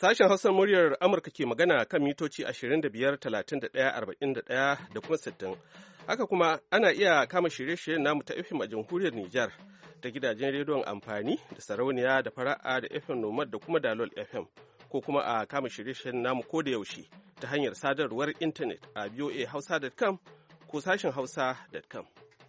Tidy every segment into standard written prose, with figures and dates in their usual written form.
Sashen Hausar muryar Amurka ke magana kan mitoci 25, 31, 41 da kuma 60. Haka kuma ana iya kama shirye-shiryen namu ta FM a jamhuriyar Nijar ta gidajen rediyon amfani da sarauniya da fara'a da FM Nomad da kuma Dalol FM ko kuma a kama shirye-shiryen namu ko da yaushe ta hanyar sadarwar intanet a voahausa.com ko sashen hausa.com.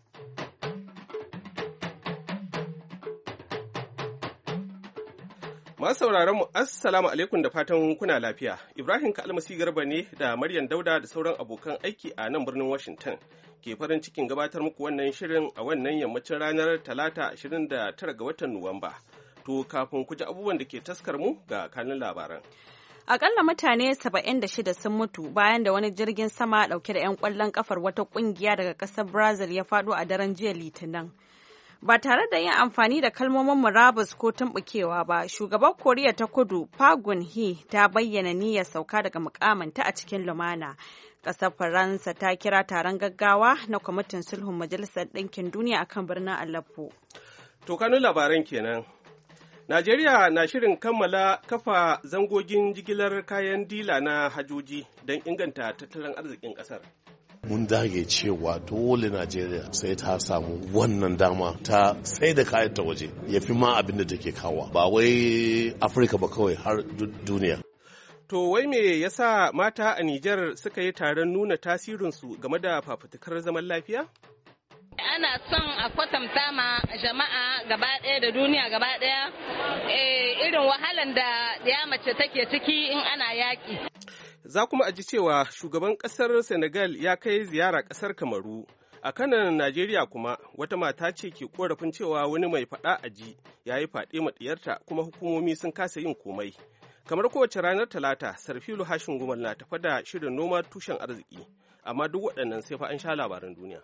Masu sauraron mu assalamu alaikum da fatan kuna lafiya. Ibrahim Kalmasi Garba ne da Maryam Dauda da sauran abokan aiki a nan birnin Washington ke farin cikin gabatar muku wannan shirin a wannan yammacin ranar Talata 29 ga watan Nuwamba. To kafin ku ji abubuwan da ke taskar mu ga kanun labaran. Akalla mutane 76 sun mutu bayan da wani jirgin sama dauke da 'yan kwallon kafar wata kungiya daga ƙasar Brazil ya faɗo a daren jiya Litinin. Ba tare da yin amfani da kalmomin murabus ko tumbukewa ba, shugaban Koriya ta Kudu Park Geun-hye ta bayyana niyyar sauka daga mukamanta a cikin lumana. Ƙasar Faransa ta kira taron gaggawa na kwamitin sulhun Majalisar Ɗinkin Duniya akan birnin Aleppo. To kanun labaran kenan. Najeriya na shirin kammala kafa zangogin jigilar kayan dila na hajoji don inganta tattalin arzikin ƙasar. Mun dage cewa dole Najeriya sai ta samu wannan dama ta sai da kayan ta waje ya fi ma abin da take kawo ba wai Afirka ba kawai har duniya. To wai me yasa mata a Nijar suka yi taron nuna tasirinsu game da fafutukar zaman lafiya? Ana son a kwatanta ma jama'a gaba ɗaya da duniya gaba ɗaya irin wahalan da ya mace take ciki in ana yaƙi. Za kuma a ji cewa shugaban ƙasar Senegal ya kai ziyara ƙasar Kamaru. A kanan Najeriya kuma wata mata ce ke korafin cewa wani mai faɗa a ji ya yi faɗe maɗiyarta kuma hukumomi sun kasa yin komai. Kamar kowace ranar Talata, Sarfilu Hashin Gumal na tafa da shirin noma tushen arziki, amma duk waɗannan sai fa an sha labaran duniya.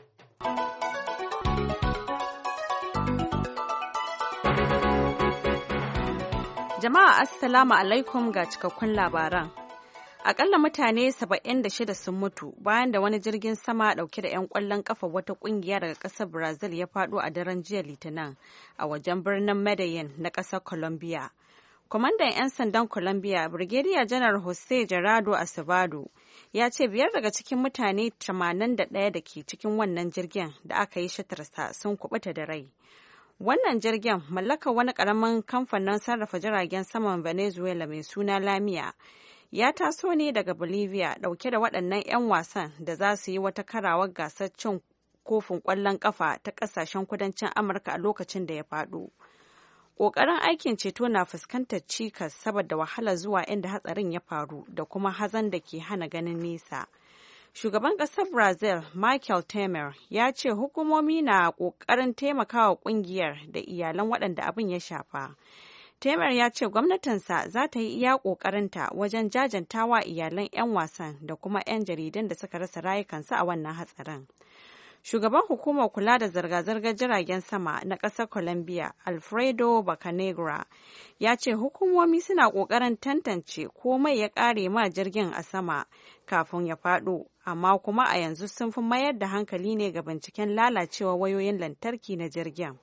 Jama'a Assalamu alaikum ga cikakkun labaran. Akalla mutane 76 sun mutu bayan da wani jirgin sama dauke da 'yan kwallon kafa wata kungiya daga kasar Brazil ya fado a daren jiya Litinin a wajen birnin Medellin na kasar Colombia. Kwamandan 'yan sandan Colombia, Brigadier Janar Jose Gerardo Acevedo, ya ce 5 daga cikin mutane 81 da ke cikin wannan jirgin da aka yi shatarsa sun kubuta da rai. Wannan jirgin mallakar wani karamin kamfanin sarrafa jiragen saman Venezuela mai suna Lamia ya taso ne daga Bolivia dauke da waɗannan 'yan wasan da za su yi wata karawar gasar cin kofin ƙwallon ƙafa ta ƙasashen kudancin Amurka a lokacin da ya faɗo. Ƙoƙarin aikin ceto na fuskantar cikas saboda wahala zuwa inda hatsarin ya faru da kuma hazan da ke hana ganin nesa. Shugaban ƙasar Brazil, Michel Temer, ya ce hukumomi na ƙoƙarin taimakawa ƙungiyar da iyalan waɗanda abin ya shafa. Temer ya ce gwamnatinsa za ta yi iya ƙoƙarinta wajen jajantawa iyalan 'yan wasan da kuma 'yan jaridan da suka rasa rayukansu a wannan hatsarin. Shugaban hukumar kula da zirga-zirgar jiragen sama na ƙasar Colombia, Alfredo Bacanegra, ya ce hukumomi suna ƙoƙarin tantance ko mai ya ƙare ma jirgin a sama kafin ya faɗo, amma kuma a yanzu sun fi mayar da hankali ne ga binciken lalacewa wayoyin lantarki na jirgin.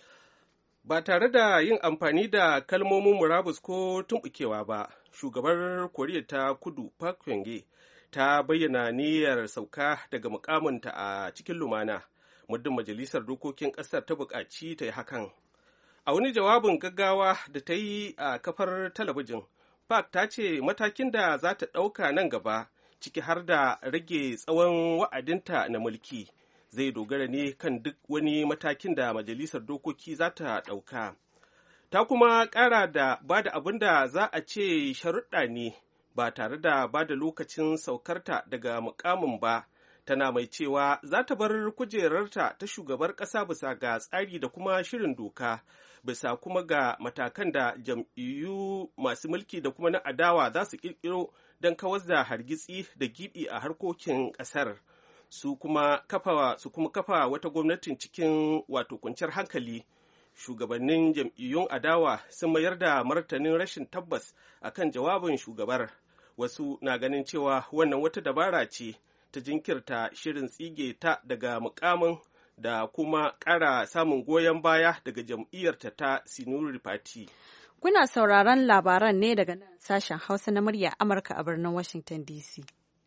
Ba tare da yin amfani da kalmomin murabus ko tumɓukewa ba, shugabar Koriya ta Kudu Park Geun-hye ta bayyana niyyar sauka daga mukaminta a cikin lumana, muddin majalisar dokokin ƙasar ta buƙaci ta yi hakan. A wani jawabin gaggawa da ta yi a kafar talabijin, Park ta ce matakin da za ta ɗauka nan gaba, ciki har da rage tsawon wa'adinta na mulki, zai dogara ne kan duk wani matakin da majalisar dokoki za ta ɗauka. Ta kuma ƙara da ba da abin da za a ce sharuɗa ne ba tare da ba da lokacin saukarta daga mukamin ba, tana mai cewa za ta bar kujerarta ta shugabar ƙasa bisa ga tsari da kuma shirin doka, bisa kuma ga matakan da jam'iyyu masu mulki da kuma na adawa za su ƙirƙiro don kawar da hargitsi da gibi a harkokin ƙasar. Su kuma kafa wata gwamnatin cikin wato kwanciyar hankali. Shugabannin jam'iyyun adawa sun mayar da martanin rashin tabbas akan jawabin shugabar. Wasu na ganin cewa wannan wata dabara ce ta jinkirta shirin tsige ta daga mukamin da kuma ƙara samun goyon baya daga jam'iyyarta ta Sinuri Party. Kuna sauraron labaran ne daga nan sashen Hausa na murya Amurka a birnin Washington DC.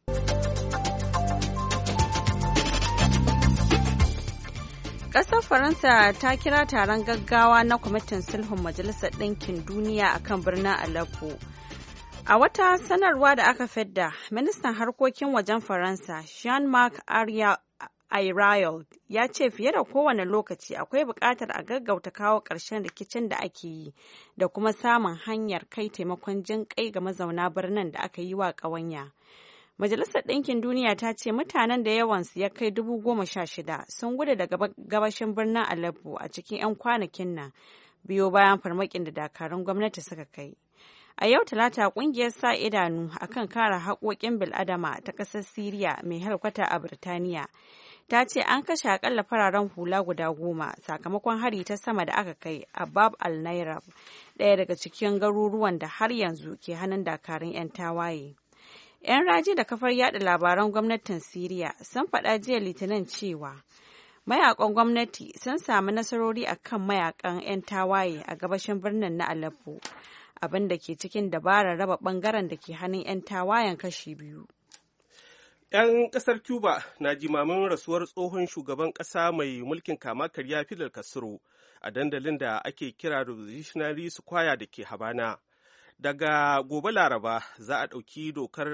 Ƙasar Faransa ta kira taron gaggawa na kwamitin sulhun Majalisar Ɗinkin Duniya a kan birnin Aleppo. A wata sanarwa da aka fidda, ministan harkokin wajen Faransa, Jean-Marc Ayrault, ya ce fiye da kowane lokaci akwai buƙatar a gaggauta kawo ƙarshen rikicin da ake yi da kuma samun hanyar kai taimakon jin kai ga mazauna birnin da aka yi wa ƙawanya. Majalisar Ɗinkin Duniya ta ce mutanen da yawansu ya kai 16,000 sun gudu daga gabashin birnin Aleppo a cikin 'yan kwanakin nan biyo bayan farmakin da dakarun gwamnati suka kai. A yau Talata ƙungiyar sa idanu akan kare haƙoƙin bil'adama ta ƙasar Siriya mai harkwata a Birtaniya ta ce an kashe akalla fararen hula guda 10 sakamakon hari ta sama da aka kai a Bab al-Nairab, ɗaya daga cikin garuruwan da har yanzu ke hannun dakarun 'yan tawaye. 'Yan raji da kafar yada labaran gwamnatin Siriya sun faɗa jiya Litinin cewa mayakan gwamnati sun sami nasarori akan mayakan 'yan tawaye a gabashin birnin na Aleppo, abin da ke cikin dabarar raba bangaren da ke hannun 'yan tawayen kashi biyu. 'Yan ƙasar Cuba na jimamin rasuwar tsohon shugaban ƙasa mai mulkin kama karya Fidel Castro a dandalin da ake kira Revolutionary Square da ke Habana. Daga gobe Laraba za a ɗauki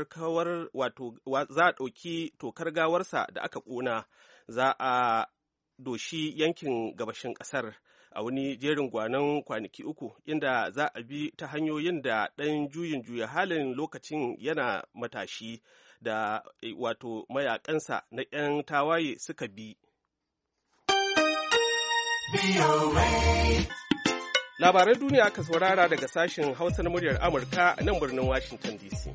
tokar gawarsa da aka ƙona, za a doshi yankin gabashin ƙasar a wani jerin gwanon kwanaki 3 inda za a bi ta hanyoyin da ɗan juyin juya halin lokacin yana matashi da mayakansa na 'yan tawaye suka bi. Labaran duniya aka saurara daga sashen Hausa na muryar Amurka a nan birnin Washington DC.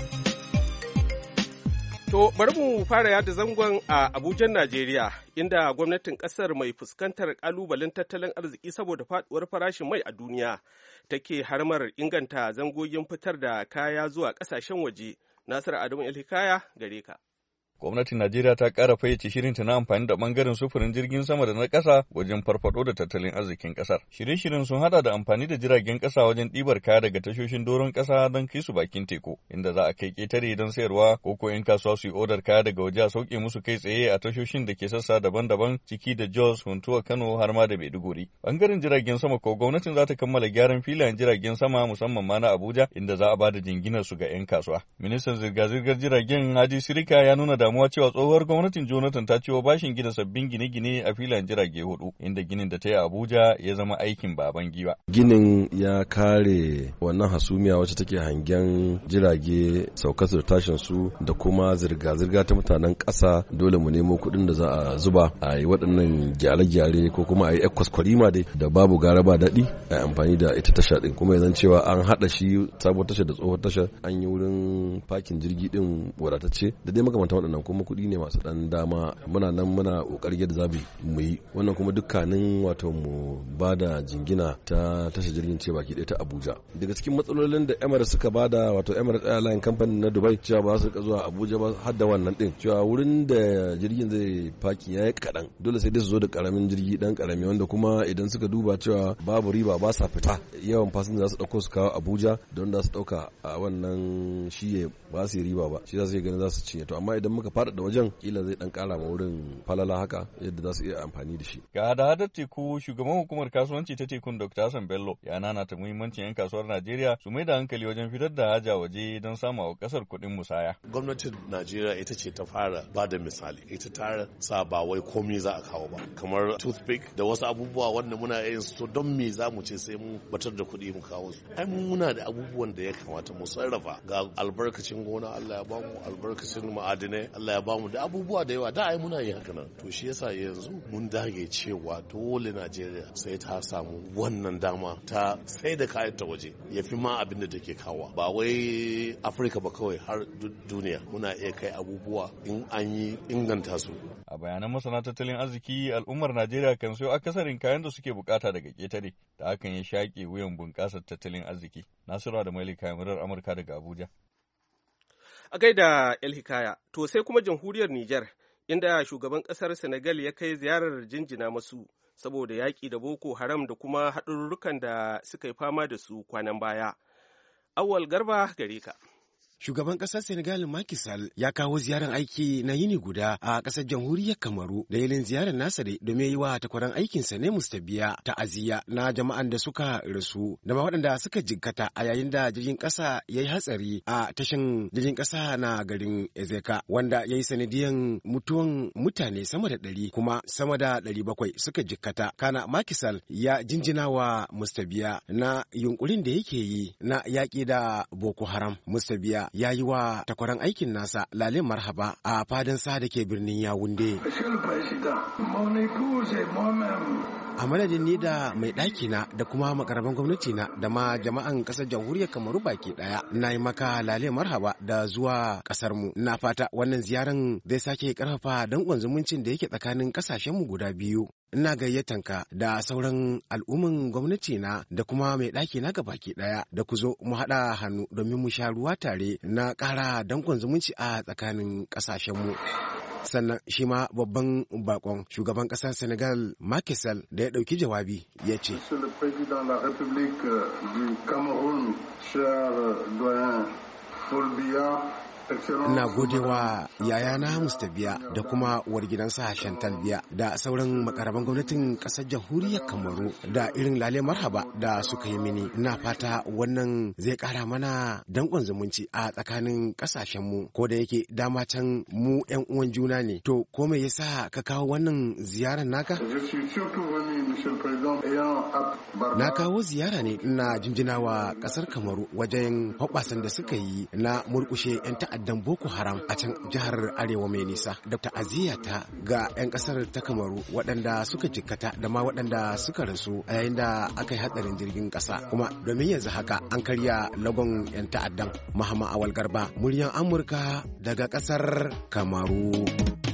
To, bari mu fara yada zangon a Abuja, Najeriya, inda gwamnatin ƙasar mai fuskantar ƙalubalen tattalin arziki saboda faɗuwar farashin mai a duniya take harmar inganta zangogin fitar da kaya zuwa ƙasashen waje. Nasiru Adamu Elhikaya gare ka. Gwamnatin Najeriya ta ƙara fayyace shirinta na amfani da ɓangaren sufurin jirgin sama da na ƙasa wajen farfaɗo da tattalin arzikin ƙasar. Shirye-shiryen sun haɗa da amfani da jiragen ƙasa wajen ɗibar kaya daga tashoshin doron ƙasa don kai su bakin teku, inda za a kai ƙetare don sayarwa ko 'yan kasuwa su yi odar kaya daga waje a sauke musu kai tsaye a tashoshin da ke sassa daban-daban ciki da Jos, Huntuwa, Kano har ma da Maiduguri. Ɓangaren jiragen sama ko gwamnatin za ta kammala gyaran filayen jiragen sama musamman ma na Abuja inda za a ba da jinginar su ga 'yan kasuwa. Ministan zirga-zirgar jiragen Hadi Sirika ya nuna damuwa cewa tsohuwar gwamnatin Jonathan ta ciwo bashin gina sabbin gine-gine a filayen jirage 4 inda ginin da ta yi a Abuja ya zama aikin baban giwa. Ginin ya kare wannan hasumiya wacce take hangen jirage saukar da tashin su da kuma zirga-zirga ta mutanen ƙasa. Dole mu nemo kuɗin da za a zuba a yi waɗannan gyare-gyare ko kuma a yi kwaskwarima dai da babu gara ba daɗi a amfani da ita tasha ɗin, kuma yanzu cewa an haɗa shi sabuwar tasha da tsohuwar tasha, an yi wurin fakin jirgi ɗin wadatacce da dai makamantan waɗannan, kuma kuɗi ne masu ɗan dama. Muna nan muna ƙoƙari yadda za mu yi wannan, kuma dukkanin wato mu ba da jingina ta tashar jirgin ce baki ɗaya ta Abuja. Daga cikin matsalolin da Emirates suka bada, wato Emirates Airline Company na Dubai, cewa ba su zuwa Abuja ba har da wannan ɗin, cewa wurin da jirgin zai faki ya yi kaɗan, dole sai dai su zo da ƙaramin jirgi ɗan ƙarami, wanda kuma idan suka duba cewa babu riba ba sa fita, yawan fasinja za su ɗauko su kawo Abuja don da su ɗauka a wannan shiye ba su yi riba ba, shi za su yi ganin za su cinye. To amma idan muka faɗaɗa wajen kila zai ɗan ƙara ma wurin falala haka yadda za su iya amfani da shi. Ga hada-hadar teku, shugaban hukumar kasuwanci ta tekun Dr. Hassan Bello ya nanata muhimmancin 'yan kasuwar Najeriya su mai da hankali wajen fitar da haja waje don sama wa ƙasar kuɗin musaya. Gwamnatin Najeriya ita ce ta fara ba da misali, ita ta sa ba wai komai za a kawo ba, kamar toothpick da wasu abubuwa wanda muna yin su, to don me za mu ce sai mu batar da kuɗi mu kawo su? Ai muna da abubuwan da ya kamata mu sarrafa, ga albarkacin gona Allah ya bamu, albarkacin ma'adinai Allah ya bamu, da abubuwa da yawa da ai muna yi haka nan. To shi yasa yanzu mun dage cewa dole Najeriya sai ta samu wannan dama ta sai da kayan ta waje, ya fi ma abin da take kawo, ba wai Afirka ba kawai, har duniya muna iya kai abubuwa in an yi inganta su. A bayanan masana tattalin arziki, al'ummar Najeriya kan sayo akasarin kayan da suke bukata daga ƙetare, da hakan ya shaƙe wuyan bunƙasar tattalin arziki. Nasiru da Malika, murar Amurka daga Abuja. A gaida El Hikaya, to sai kuma jamhuriyar Nijar, inda shugaban ƙasar Senegal ya kai ziyarar jinjina masu saboda yaƙi da Boko Haram da kuma haɗururrukan da suka yi fama da su kwanan baya. Awwal Garba gare ka. Shugaban ƙasar Senegal Macky Sall ya kawo ziyarar aiki na yini guda a ƙasar jamhuriyar Kamaru. Dalilin ziyarar nasa dai domin yi wa takwaran aikinsa ne Mustabiya ta'aziyya na jama'an da suka rasu da ma waɗanda suka jikkata a yayin da jirgin ƙasa ya yi hatsari a tashin jirgin ƙasa na garin Ezeka wanda ya yi sanadiyan mutuwan mutane sama da 100 kuma sama da 700 suka jikkata. Kana Macky Sall ya jinjina wa Mustabiya na yunkurin da yake yi na yaƙi da Boko Haram. Mustabiya ya yi wa takwaran aikin nasa lale marhaba a fadansa da ke birnin Yawunde. A madadin ni da mai ɗakina da kuma makaraban gwamnati na da ma jama'an ƙasar jamhuriyar Kamaru baki ɗaya na yi maka lale marhaba da zuwa ƙasarmu. Na fata wannan ziyaran zai sake ƙarfafa danƙon zumuncin da yake tsakanin ƙasashenmu guda biyu. Ina gayyatanka da sauran al'umman gwamnati na da kuma mai ɗaki na gabaki ɗaya da ku zo mu haɗa hannu domin mu sha ruwa tare na ƙara danƙon zumunci a tsakanin ƙasashenmu. Sannan shi ma babban bakon shugaban ƙasar Senegal Macky Sall da ya ɗauki jawabi ya ce. Ina godewa yayana Mustabiya da kuma uwar gidansa Chantal Biya da sauran makaraban gwamnatin ƙasar jamhuriyar Kamaru da irin lale marhaba da suka yi mini. Ina fata wannan zai ƙara mana danƙon zumunci a tsakanin ƙasashenmu ko da yake dama can mu 'yan uwan juna ne. To ko me yasa ka kawo wannan ziyarar naka? Na kawo ziyara ne ina jinjinawa ƙasar Kamaru wajen hoɓɓasan da suka yi na murƙushe 'yan ta'addan Boko Haram a can jihar Arewa mai nisa da ta'aziyata ga 'yan ƙasar ta Kamaru waɗanda suka jikkata da ma waɗanda suka rasu a yayin da aka yi hatsarin jirgin ƙasa kuma domin yanzu haka an karya lagon 'yan ta'addan. Mahama Awal Garba, muryan Amurka daga ƙasar Kamaru.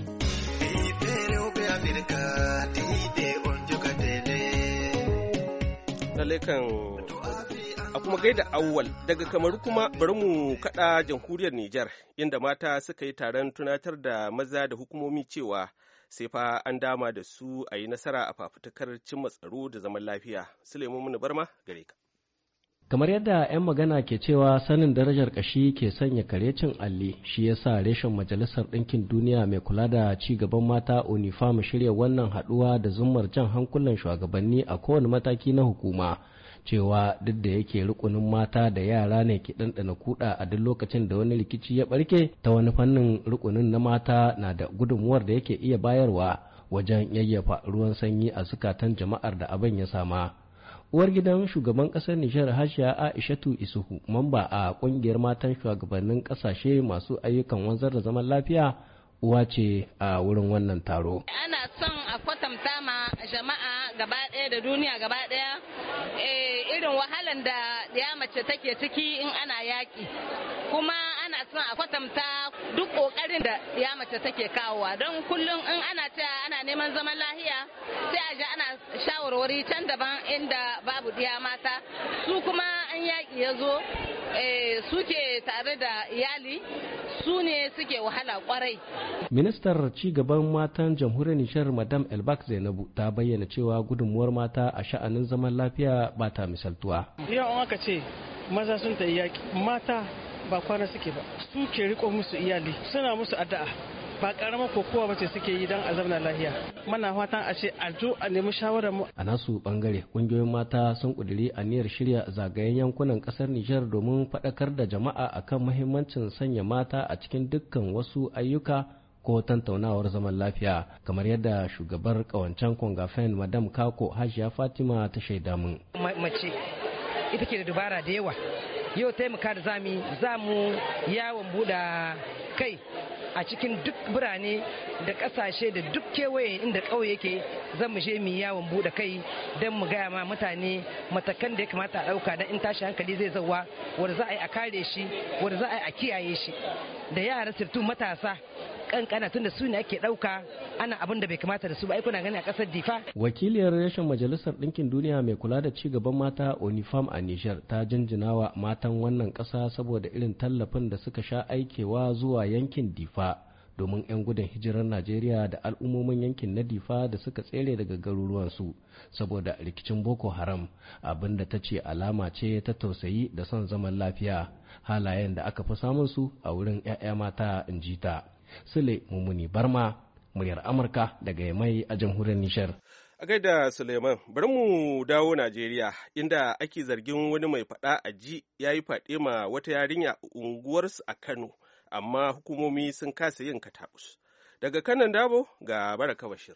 A kuma gaida Awwal daga Kamaru kuma bari mu kada jamhuriyar Nijar inda mata suka yi taron tunatar da maza da hukumomi cewa sai fa an dama da su a yi nasara a fafutukar cimma tsaro da zaman lafiya. Suleiman Barma gare ka. Kamar yadda 'yan magana ke cewa sanin darajar ƙashi ke sanya kare cin alli, shi yasa reshen Majalisar Ɗinkin Duniya mai kula da ci gaban mata UNIFAM shirya wannan haɗuwa da zummar jan hankulan shugabanni a kowane mataki na hukuma. Cewa duk da yake rukunin mata da yara ne ke ɗanɗana kuɗa a duk lokacin da wani rikici ya ɓarke, ta wani fannin rukunin na mata na da gudunmuwar da yake iya bayarwa wajen yayyafa ruwan sanyi a zukatan jama'ar da abin ya sama. Uwar gidan shugaban ƙasar Nijar Hajiya Aishatu Isuhu, mamba a ƙungiyar matan shugabannin ƙasashe masu ayyukan wanzar da zaman lafiya, uwa ce a wurin wannan taro. Ana son a kwatanta ma jama'a gaba ɗaya da duniya gaba ɗaya irin wahalan da ya mace take ciki in ana yaƙi, kuma ana son a kwatanta duk ƙoƙarin da ya mace take kawowa, don kullum in ana cewa ana neman zaman lahiya sai a ji ana shawarwari can daban inda babu diya mata, su kuma an yaƙi ya zo suke tare da iyali, su ne suke wahala kwarai. Ministar ci gaban matan jamhuriyar Nijar Madam Elbak Zainabu ta bayyana cewa gudunmuwar mata a sha'anin zaman lafiya ba ta misaltuwa. Yau an aka ce maza sun ta yaƙi, mata ba kwana suke ba, su ke riko musu iyali, suna musu addu'a. Ba karamar kokowa bace suke yi don a zauna lafiya. Muna fatan a ce a zo a nemi shawarar mu. A nasu bangare kungiyoyin mata sun kuduri aniyar shirya zagayen yankunan kasar Nijar domin faɗakar da jama'a akan muhimmancin sanya mata a cikin dukkan wasu ayyuka ko tantaunawar zaman lafiya, kamar yadda shugabar kawancen Kongafen Madam Kako Hajiya Fatima ta shaida mun. Mace ita ke da dubara da yawa. Yau taimaka da zamu yawon buɗa kai a cikin duk birane da kasashe da duk kewaye inda ƙauye yake, zan mu je mu yawon buɗe kai don mu gaya ma mutane matakan da ya kamata a ɗauka don in tashi hankali zai zauwa, wanda za a yi a kare shi, wanda za a yi a kiyaye shi, da yara sirtu matasa kankana tunda su ne ake ɗauka ana abin da bai kamata da su ba. Kuna gani a ƙasar Difa. Wakiliyar rashin Majalisar Ɗinkin Duniya mai kula da ci gaban mata UNIFAM a Nijar ta jinjinawa matan wannan ƙasa saboda irin tallafin da suka sha aikewa zuwa yankin Difa domin 'yan gudun hijirar Najeriya da al'ummomin yankin na Difa da suka tsere daga garuruwansu saboda rikicin Boko Haram, abin da ta ce alama ce ta tausayi da son zaman lafiya, halayen da aka fi samun su a wurin 'ya'ya mata, in ji ta. Sule Mumuni Barma, muryar Amurka daga Yamai a jamhuriyar Nishar. A gaida Suleiman, bari mu dawo Najeriya inda ake zargin wani mai faɗa a ji ya yi faɗe ma wata yarinya a unguwarsu a Kano, amma hukumomi sun kasa yin katabus. Daga Kanan Dabo ga Baraka Bashir.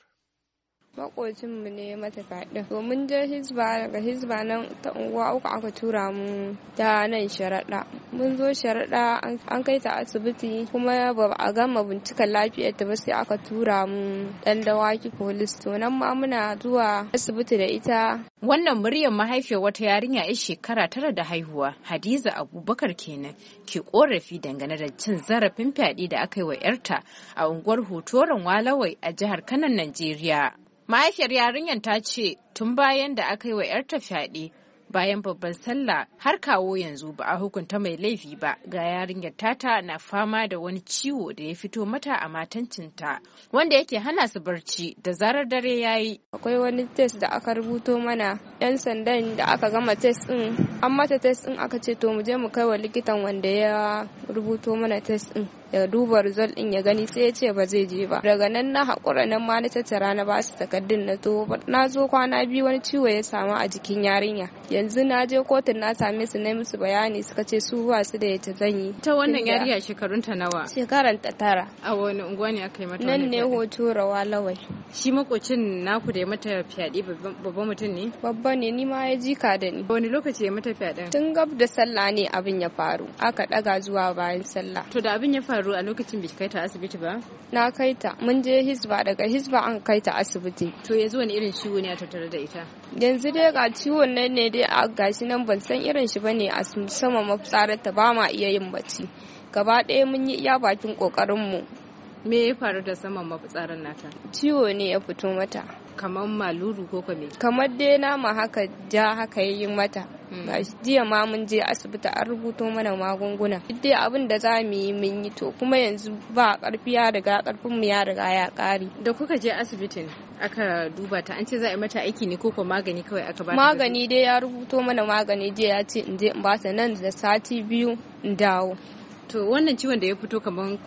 Makocinmu ne mata fyaɗe. To mun je Hizba, daga Hizba nan ta unguwa uku aka tura mu ta nan Sharaɗa. Mun zo Sharaɗa an kai ta asibiti kuma ba a gama binciken lafiyarta ba sai aka tura mu ɗan Dawaki Police. To nan ma muna zuwa asibiti da ita. Wannan muryar mahaifiyar wata yarinya 'yar shekara 9 da haihuwa, Hadiza Abubakar kenan, ke korafi dangane da cin zarafin fyaɗe da aka yi wa 'yarta a unguwar Hotoron Walawai a jihar Kano, Najeriya. Mahaifiyar yarinyar ta ce tun bayan da aka yi wa 'yarta fyaɗe bayan babban sallah har kawo yanzu ba a hukunta mai laifi ba, ga yarinyar tata na fama da wani ciwo da ya fito mata a matancinta wanda yake hana su barci da zarar dare ya yi. Akwai wani test da aka rubuto mana, 'yan sandan da aka gama test din an mata test din aka ce to mu je mu kai wa likitan wanda ya rubuto mana test din ya duba result din ya gani, sai ya ce ba zai je ba. Daga nan na haƙura, nan ma na tattara na ba su takardun na to na zo kwana biyu wani ciwo ya samu a jikin yarinya. Yanzu na je kotun na same su na musu bayani, suka ce su ba su da yata zan yi. Ta wannan yarinya shekarunta nawa? Shekaranta 9. A wani unguwa ne aka yi mata? Nan ne Hotorawa Lawai. Shi makocin naku da ya mata fyaɗe babban mutum ne? Babba ne, ni ma ya jika da ni. Wani lokaci ya mata fyaɗen? Tun gab da sallah ne abin ya faru, aka ɗaga zuwa bayan sallah. To da abin ya faru a lokacin bai kai ta asibiti ba? Na kai ta, mun je Hizba, daga Hizba an kai ta asibiti. To yanzu wani irin ciwo ne a tattare da ita? Yanzu dai ga ciwon nan ne dai a gashi nan, ban san irin shi bane a sama mafitsararta, ba ma iya yin bacci. Gaba ɗaya mun yi iya bakin ƙoƙarinmu. Me ya faru da saman mafitsarar nata? Ciwo ne ya fito mata. Kamar maluru ko kame? Kamar dai nama haka ja haka yi mata. Jiya ma mun je asibiti an rubuto mana magunguna. Duk abin da za mu yi mun yi, to kuma yanzu ba karfi, ya riga karfin mu ya riga ya kare. Da kuka je asibitin aka duba ta, an ce za a yi mata aiki ne ko ko magani kawai aka ba ta? Magani dai ya rubuto mana magani, jiya ya ce in je in ba ta nan da sati 2 in dawo. To wannan ciwon da ya fito kamar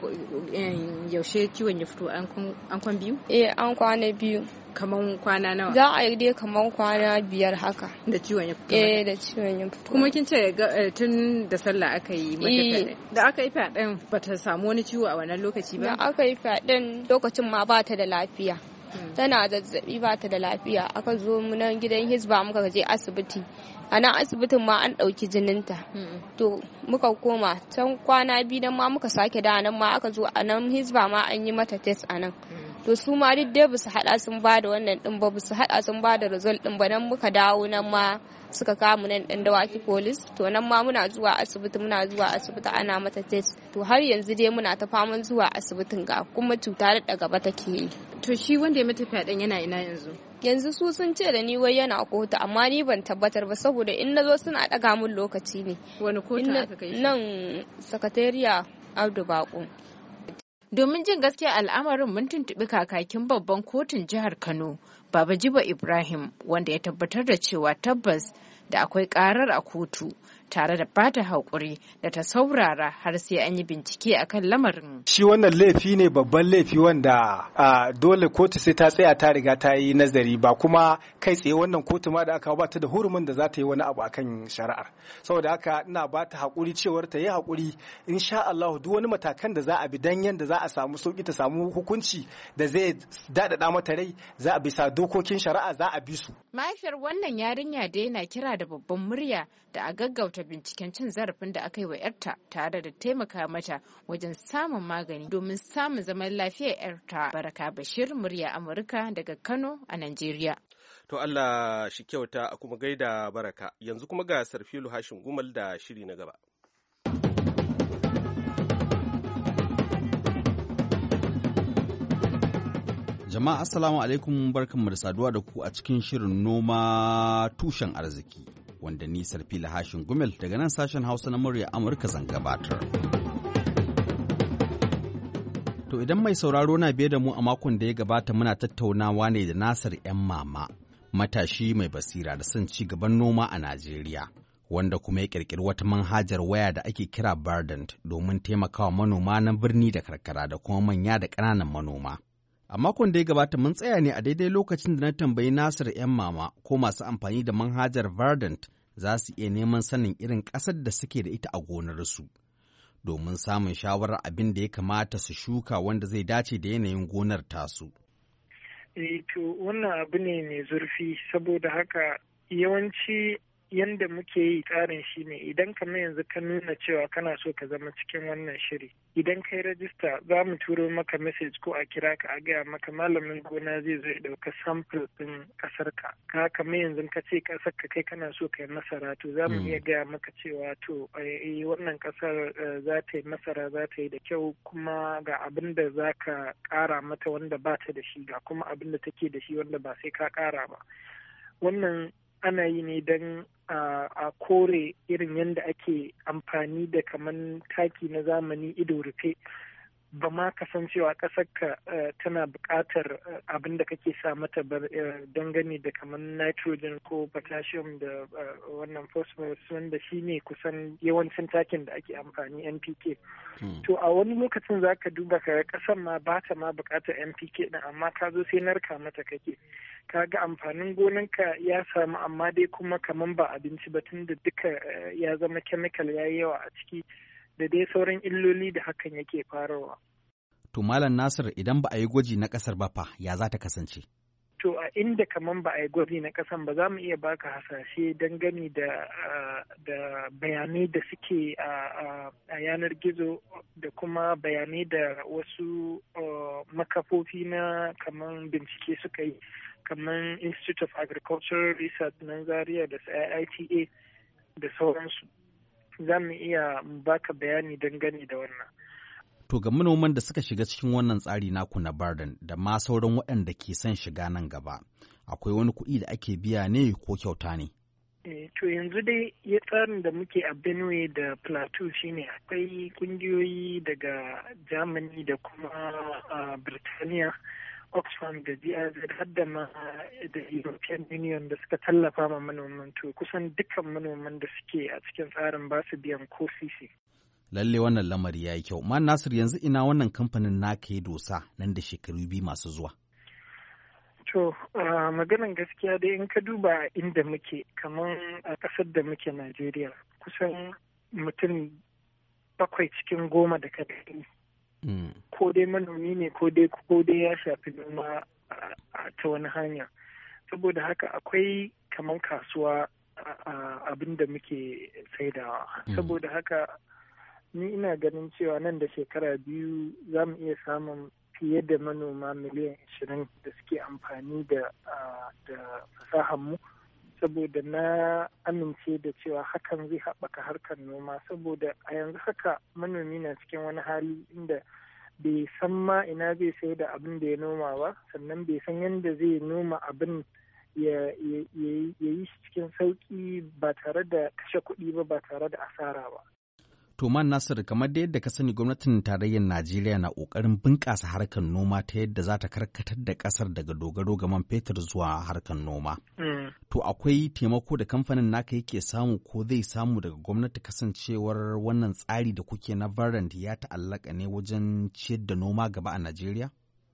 yaushe ciwon ya fito, an kwan biyu? An kwana 2. Kaman kwana nawa? Za a yi dai kaman kwana 5 haka. Da ciwon ya fito? Da ciwon ya fito. Kuma kin ce tun da sallah aka yi mata fyaɗe. Da aka yi fyaɗen ba ta samu wani ciwo a wannan lokaci ba? Da aka yi fyaɗen lokacin ma ba ta da lafiya. Tana zazzabi, ba ta da lafiya. Aka zo mu nan gidan Hizba muka je asibiti. A nan asibitin ma an ɗauki jininta. To muka koma can kwana 2 nan ma muka sake da nan ma aka zo a nan Hizba ma an yi mata test a nan. To su ma duk dai basu hada sun ba da wannan din ba, basu hada sun ba da result din ba, nan muka dawo nan ma suka kamu nan ɗan Dawaki Police. To nan ma muna zuwa asibiti ana mata test. To har yanzu dai muna ta faman zuwa asibitin, ga kuma cuta da gaba take yi. To shi wanda ya mata fyaɗen yana ina yanzu? Yanzu su sun ce da ni wai yana kotu, amma ni ban tabbatar ba saboda in na zo suna ɗaga mun lokaci ne. Wani kotu aka kai shi? Nan sakatariya Abdu Bako. Domin jin gaskiya al'amarin mun tuntuɓi kakakin babban kotun jihar Kano, Baba Jibo Ibrahim, wanda ya tabbatar da cewa tabbas da akwai ƙarar a kotu, tare da bata haƙuri da ta saurara har sai an yi bincike akan lamarin. Shi wannan laifi ne, babban laifi wanda dole kotu sai ta tsaya ta riga ta yi nazari, ba kuma kai tsaye wannan kotu ma da aka ba ta da hurumin da za ta yi wani abu akan shari'ar. Saboda haka ina ba ta haƙuri cewar ta yi haƙuri, insha Allah duk wani matakan da za a bi dan yanda za a samu sauki, ta samu hukunci da zai daɗaɗa mata rai, za a bisa dokokin shari'a za a bi su. Mahaifiyar wannan yarinya da yana kira da babban murya da a gaggauta binciken cin zarafin da aka yi wa 'yarta, tare da taimaka mata wajen samun magani domin samun zaman lafiyar 'yarta. Baraka Bashir, murya Amurka daga Kano a Najeriya. To Allah shi kyauta a kuma gaida Baraka. Yanzu kuma ga Sarfilu Hashin Gumal da shiri na gaba. Jama'a assalamu alaikum, barkanmu da saduwa da ku a cikin shirin noma tushen arziki, wanda ni Sarfila Hashin Gumel daga nan sashen Hausa na murya Amurka zan gabatar. To idan mai sauraro na biye da mu a makon da ya gabata muna tattaunawa ne da Nasir 'yan mama, matashi mai basira da son ci gaban noma a Najeriya, wanda kuma ya ƙirƙiri wata manhajar waya da ake kira Verdant domin taimakawa manoma na birni da karkara da kuma manya da ƙananan manoma. A makon da ya gabata mun tsaya ne a daidai lokacin da na tambayi Nasir 'yan mama ko masu amfani da manhajar Verdant za su iya neman sanin irin ƙasar da suke da ita a gonarsu, domin samun shawarar abin da ya kamata su shuka wanda zai dace da yanayin gonar tasu. To wannan abu ne mai zurfi, saboda haka yawanci yanda muke yi tsarin shi ne idan kamar yanzu ka nuna cewa kana so ka zama cikin wannan shiri, idan kai rajista za mu turo maka message ko a kira ka a gaya maka malamin gona zai zo ya ɗauka sample ɗin ƙasar ka. Ka kamar yanzu ka ce ƙasar ka kai kana so ka yi masara, to za mu iya gaya maka cewa to wannan ƙasar za ta yi masara, za ta yi da kyau, kuma ga abin da za ka ƙara mata wanda ba ta da shi, ga kuma abin da take da shi wanda ba sai ka ƙara ba. Wannan ana yi ne don a kore irin yadda ake amfani da kaman taki na zamani ido rufe, ba ma kasancewa ƙasarka tana buƙatar abin da kake sa mata dangane da kaman nitrogen ko potassium da wannan phosphorus, wanda shi ne kusan yawancin takin da ake amfani NPK. To a wani lokacin za ka duba ka ƙasar ma ba ta ma buƙatar NPK ɗin, amma ka zo sai narka mata kake. Ka ga amfanin gonanka ya samu, amma dai kuma kaman ba abinci ba, tun da duka ya zama chemical ya yi yawa a ciki, da dai sauran illoli da hakan yake farawa. To Malam Nasir, idan ba a yi gwaji na ƙasar ba fa, ya za ta kasance? To a inda kaman ba a yi gwaji na ƙasan ba, za mu iya baka hasashe dangane da bayanai da suke a yanar gizo, da kuma bayanai da wasu makafofi na kaman bincike suka yi, kamar Institute of Agricultural Research na Zaria da IITA da sauransu. Za mu iya baka bayani dangane da wannan. To ga manoman da suka shiga cikin wannan tsari naku na Verdant da ma sauran waɗanda ke son shiga nan gaba, akwai wani kuɗi da ake biya ne ko kyauta ne? To yanzu dai ya tsarin da muke a Benue da Plateau shine akwai ƙungiyoyi daga Germany da kuma Birtaniya, Oxfam da GIZ, har da ma da European Union da suka tallafa ma manoman. To kusan dukkan manoman da suke a cikin tsarin ba su biyan ko sisi. Lalle wannan lamari ya yi kyau. Man Nasir, yanzu ina wannan kamfanin naka ya dosa nan da shekaru 2 masu zuwa? To, maganan gaskiya dai in ka duba inda muke, kamar a ƙasar da muke Najeriya, kusan mutum 7 cikin 10 da ka ko dai manomi ne ko dai ya shafi noma ta wani hanya. Saboda haka akwai kamar kasuwa abin da muke saidawa. Saboda haka ni ina ganin cewa nan da shekara 2 za mu iya samun fiye da manoma miliyan 20 da suke amfani da fasahanmu, saboda na amince da cewa hakan zai haɓaka harkar noma. Saboda a yanzu haka manomi na cikin wani hali inda bai san ma ina zai sai da abin da ya noma ba, sannan bai san yadda zai noma abin ya yi shi cikin sauƙi ba tare da kashe kuɗi ba tare da asara ba. To Man Nasir, kamar da yadda ka sani gwamnatin tarayyar Najeriya na ƙoƙarin bunƙasa harkar noma ta yadda za ta karkatar da ƙasar daga dogaro ga man fetur zuwa harkar noma. To akwai taimako da kamfanin naka yake samu ko zai samu daga gwamnati, kasancewar wannan tsari da kuke na Verdant ya ta'allaka ne wajen ciyar da noma gaba a Najeriya?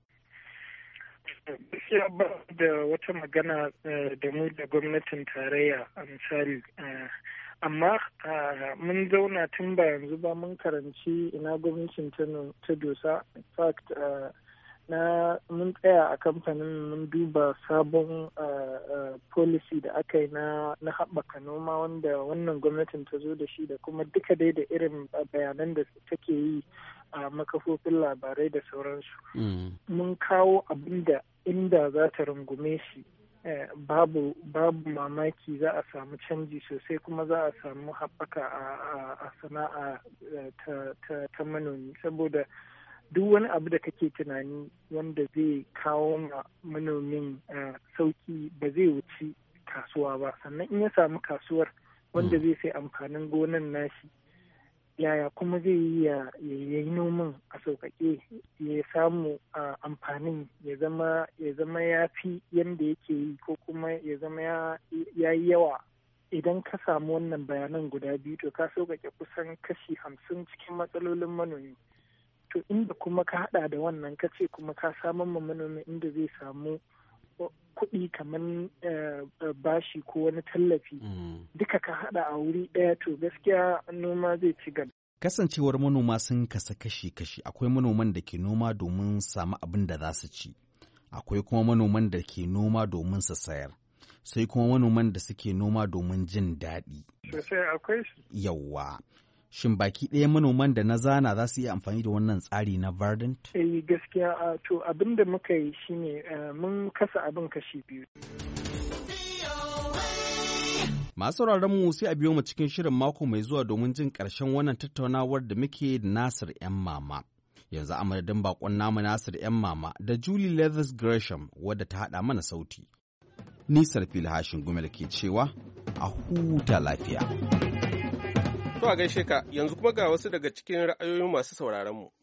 Gaskiya ba da wata magana da mu da gwamnatin tarayya a misali. Amma mun zauna tun ba yanzu ba, mun karanci ina gwamnatin ta dosa. In fact, mun tsaya a kamfanin mun duba sabon policy da aka yi na haɓaka noma wanda wannan gwamnatin ta zo da shi, da kuma duka dai da irin bayanan da take yi a makafofin labarai da sauransu. Mun kawo abin da inda za ta rungume shi, babu mamaki za a samu canji sosai, kuma za a samu haɓaka a sana'a ta manomi. Saboda duk wani abu da kake tunani wanda zai kawo ma manomin sauki ba zai wuci kasuwa ba, sannan in ya samu kasuwar wanda zai sai amfanin gonan nashi yaya kuma zai yi ya yi noman a sauƙaƙe ya samu amfanin ya zama ya fi yadda yake yi ko kuma ya zama ya yi yawa. Idan ka samu wannan bayanan guda biyu to ka sauƙaƙe kusan kashi 50 cikin matsalolin manomi. To inda kuma ka haɗa da wannan ka ce kuma ka samar ma manomi inda zai samu kuɗi kamar bashi ko wani tallafi duka ka haɗa a wuri ɗaya to gaskiya noma zai ci gaba. Kasancewar manoma sun kasa kashi-kashi, akwai manoman da ke noma domin samu abin da za su ci, akwai kuma manoman da ke noma domin su sayar, sai kuma manoman da suke noma domin jin daɗi. Sosai akwai su. Yawwa. Shin baki ɗaya manoman da na zana za su iya amfani da wannan tsari na Verdant? Gaskiya to abin da muka yi shine mun kasa abin kashi biyu. Masu mu sai a biyo mu cikin shirin mako mai zuwa domin jin ƙarshen wannan tattaunawar da muke da Nasir 'yan mama. Yanzu a madadin bakon namu Nasir 'yan mama da Julie Leathers Gresham wadda ta haɗa mana sauti. Nisar Fil Hashin Gumel ke cewa a huta lafiya. To a gaishe ka, yanzu kuma ga wasu daga cikin ra'ayoyin masu sauraron mu.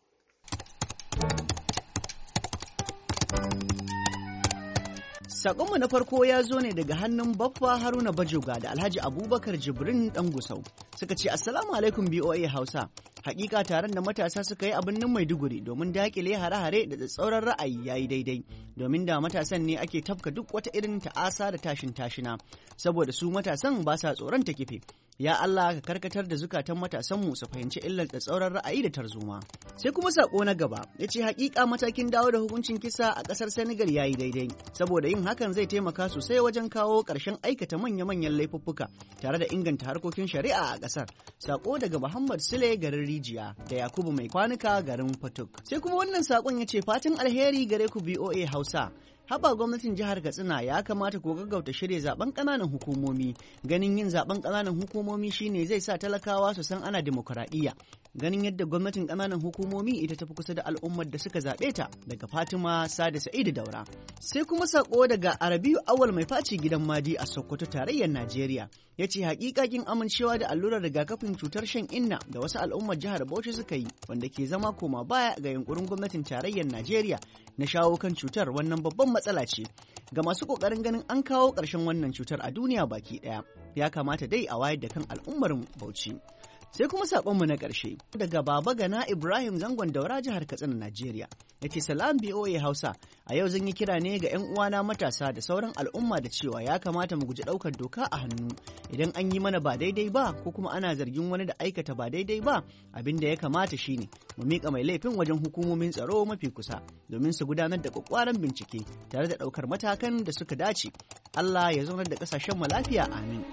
Sakonmu na farko ya zo ne daga hannun Baffa Haruna Bajoga da Alhaji Abubakar Jibrin Dan Gusau. Suka ce Assalamu alaikum BOA Hausa. Hakika taron da matasa suka yi a birnin Maiduguri domin dakile hare-hare da tsatsauran ra'ayi yayi daidai. Domin da matasan ne ake tafka duk wata irin ta'asa da tashin tashina. Saboda su matasan ba sa tsoron ta kife. Ya Allah ka karkatar da zukatan matasanmu su fahimci illar tsatsauran ra'ayi da tarzoma. Sai kuma sako na gaba ya ce hakika matakin dawo da hukuncin kisa a ƙasar Senegal yayi daidai. Saboda yin hakan zai taimaka sosai wajen kawo ƙarshen aikata manya-manyan laifuffuka tare da inganta harkokin shari'a a ƙasar. Sako daga Muhammad Sule garin Rijiya da Yakubu Mai Kwanuka garin Fatuk. Sai kuma wannan sakon ya ce fatan alheri gare ku BOA Hausa. Haba gwamnatin jihar Katsina ya kamata ko gaggauta shirya zaben ƙananan hukumomi. Ganin yin zaben ƙananan hukumomi shine zai sa talakawa su san ana demokuraɗiyya. Ganin yadda gwamnatin ƙananan hukumomi ita tafi kusa da al'ummar da suka zaɓe ta daga Fatima Sada Sa'idu Daura. Sai kuma sako daga Arabiyu Awal Mai Faci Gidan Madi a Sokoto tarayyar Najeriya. Ya ce hakikakin amincewa da allurar rigakafin cutar shan inna da wasu al'ummar jihar Bauchi suka yi wanda ke zama koma baya ga yunkurin gwamnatin tarayyar Najeriya na shawo kan cutar wannan babban matsala ce. Ga masu ƙoƙarin ganin an kawo ƙarshen wannan cutar a duniya baki ɗaya, ya kamata dai a wayar da kan al'ummar Bauchi. Sai kuma saƙonmu na ƙarshe daga Baba Gana Ibrahim Zangon Daura jihar Katsina Najeriya. Ya ce salam BOA Hausa, a yau zan yi kira ne ga 'yan uwana matasa da sauran al'umma da cewa ya kamata mu guji ɗaukar doka a hannu. Idan an yi mana ba daidai ba ko kuma ana zargin wani da aikata ba daidai ba, abin da ya kamata shine mu miƙa mai laifin wajen hukumomin tsaro mafi kusa domin su gudanar da ƙwaƙwaran bincike tare da ɗaukar matakan da suka dace. Allah ya zaunar da ƙasashenmu lafiya, amin.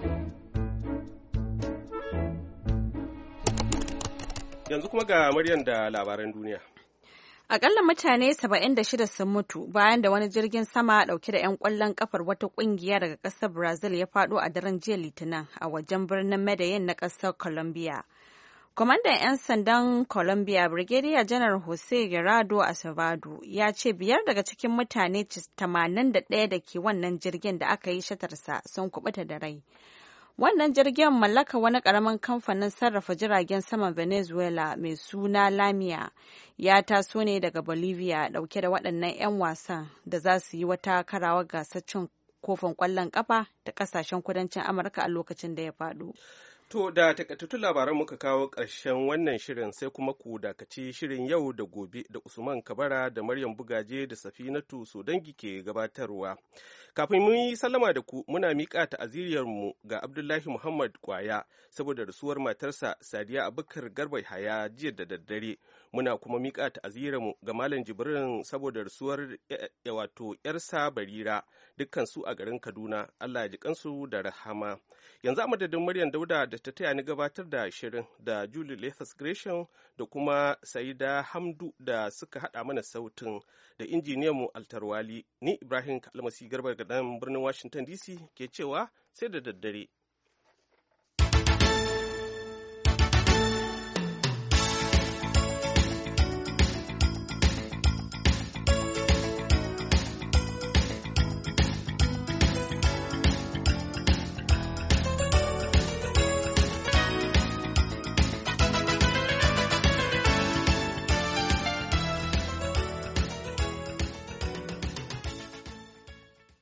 Yanzu kuma ga Maryam da labaran duniya. Akalla mutane 76 sun mutu bayan da wani jirgin sama dauke da 'yan kwallon kafar wata kungiya daga kasar Brazil ya fado a daren jiya Litinin a wajen birnin Medellin na kasar Colombia. Kwamandan 'yan sandan Colombia, Brigadier Janar Jose Gerardo Acevedo, ya ce 5 daga cikin mutane 81 da ke wannan jirgin da aka yi shatarsa sun kubuta da rai. Wannan jirgin mallaka wani ƙaramin kamfanin sarrafa jiragen saman Venezuela mai suna Lamia ya taso ne daga Bolivia dauke da waɗannan 'yan wasan da za su yi wata karawar gasar cin kofin ƙwallon ƙafa da ƙasashen kudancin Amurka a lokacin da ya faɗo. To da takaitattun labaran muka kawo ƙarshen wannan shirin sai kuma ku dakaci shirin yau da gobe da Usman Kabara da Maryam Bugaje da Safinatu Sodangi ke gabatarwa. Kafin mun yi sallama da ku muna miƙa ta'aziriyarmu ga Abdullahi Muhammad Kwaya saboda rasuwar matarsa Sadiya Abubakar Garba Haya jiya da daddare. Muna kuma miƙa ta'aziriyarmu ga Malam Jibrin saboda rasuwar wato ‘yarsa Barira dukkan su a garin Kaduna. Allah ya ji kansu da rahama. Yanzu a madadin Maryam Dauda da ta taya ni gabatar da shirin da Julie Lathas Gresham da kuma Saida Hamdu da suka haɗa mana sautin da injiniyanmu Altarwali, ni Ibrahim Kalmasi Garba ga birnin Washington DC ke cewa sai da daddare.